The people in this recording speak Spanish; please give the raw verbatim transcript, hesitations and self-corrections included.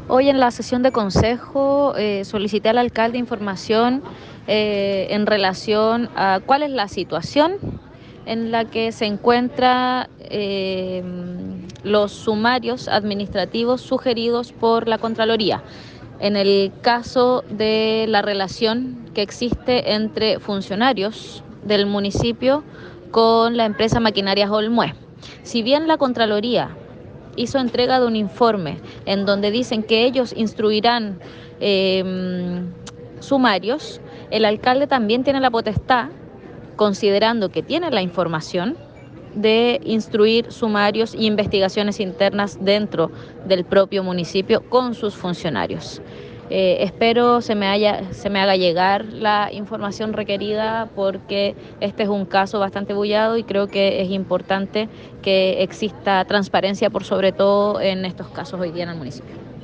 Hoy en la sesión de consejo eh, solicité al alcalde información eh, en relación a cuál es la situación en la que se encuentran eh, los sumarios administrativos sugeridos por la Contraloría. En el caso de la relación que existe entre funcionarios del municipio con la empresa Maquinarias Olmué. Si bien la Contraloría hizo entrega de un informe en donde dicen que ellos instruirán eh, sumarios, el alcalde también tiene la potestad, considerando que tiene la información, de instruir sumarios e investigaciones internas dentro del propio municipio con sus funcionarios. Eh, espero se me, haya, se me haga llegar la información requerida porque este es un caso bastante bullado y creo que es importante que exista transparencia por sobre todo en estos casos hoy día en el municipio.